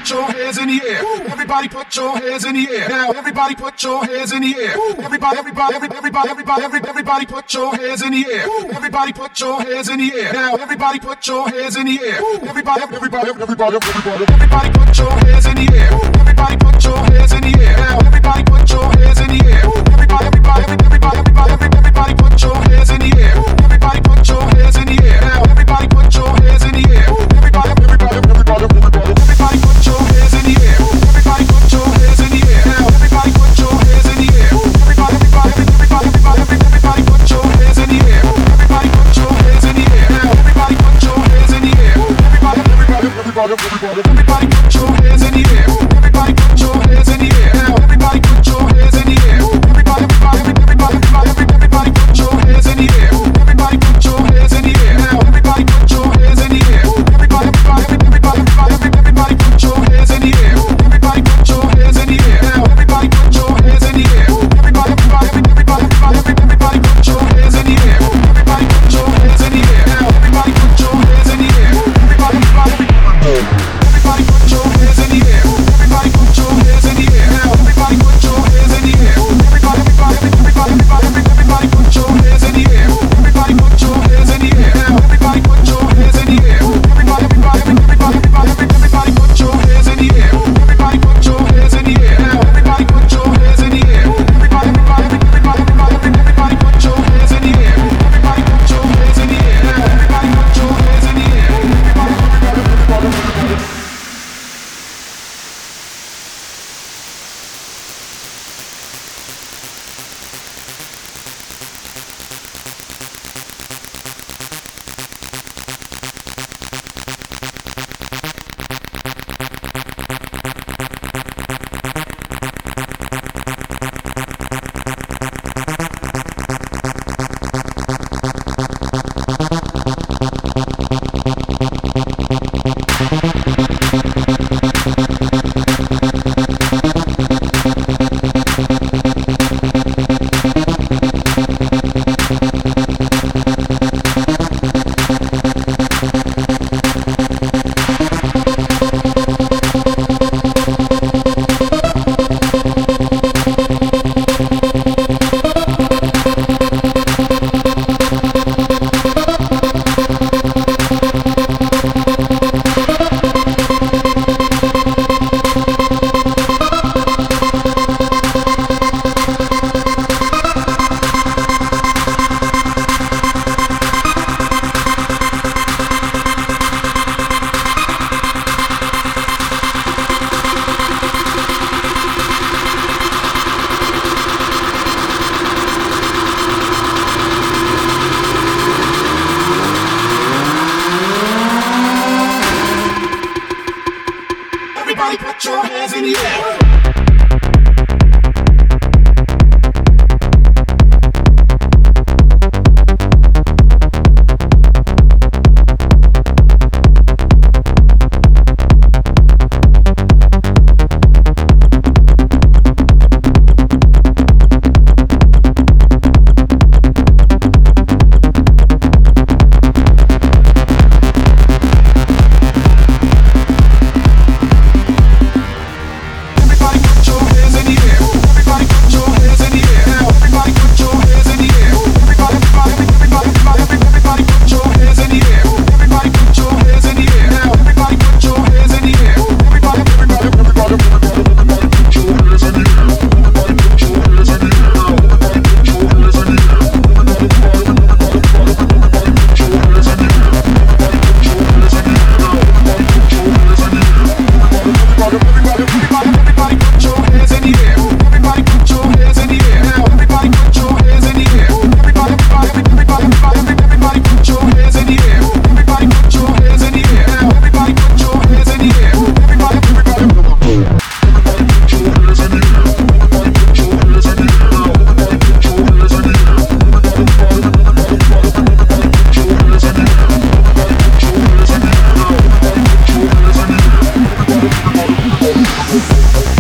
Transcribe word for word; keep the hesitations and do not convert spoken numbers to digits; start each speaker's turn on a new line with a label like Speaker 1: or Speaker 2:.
Speaker 1: put your hands in the air. Everybody put your hands in the air. Now everybody put your hands in the air. Everybody, everybody, every- everybody, everybody, every- everybody put your hands in the air. Everybody put your hands in the air. Now everybody put your hands in the air. Everybody, everybody, everybody, everybody, everybody put your hands in the air. Everybody put your hands in the air. Now everybody put your hands in the air. Everybody, everybody, everybody, everybody, everybody, everybody put your hands in the air. Everybody put your hands in the air. Now everybody put your hands in the air. Everybody, everybody, everybody, everybody, everybody put your hands in the air. Everybody put your hands in the air. Now everybody put your hands in the air. Everybody, everybody, everybody, everybody, everybody put your hands in the air. Everybody put your hands in the air. Now everybody put your hands in the air. Everybody, everybody, everybody, everybody, everybody put your hands in the air. Everybody put your hands in the air. Now everybody put your hands in the air. Everybody, everybody, everybody, everybody, everybody put your hands in the air. Everybody put your hands in the air. Now everybody put your hands in the air. Everybody, everybody, everybody, everybody, everybody put your hands in the air. Everybody put your hands in the air. Now everybody put your hands in the air. Everybody, everybody, everybody, everybody, everybody put your hands in the air. Everybody put your hands in the air. Now everybody put your hands in the air. Everybody, everybody, everybody put your hands in the air. Everybody put your hands in the air. Now everybody put your hands in the air. Everybody, everybody, everybody, everybody, everybody put your hands in the air. Everybody put your hands in the air. Now everybody put your hands in the air. Everybody, everybody, everybody, everybody, everybody put your hands in the air. Everybody put your hands in the air. Now everybody put your hands in the air. Everybody, everybody, everybody, everybody, everybody put your hands in the air. Everybody put your hands in the air. Now everybody put your hands in the air. Everybody, everybody, everybody, everybody. Everybody put your hands in the air. We'll be right back.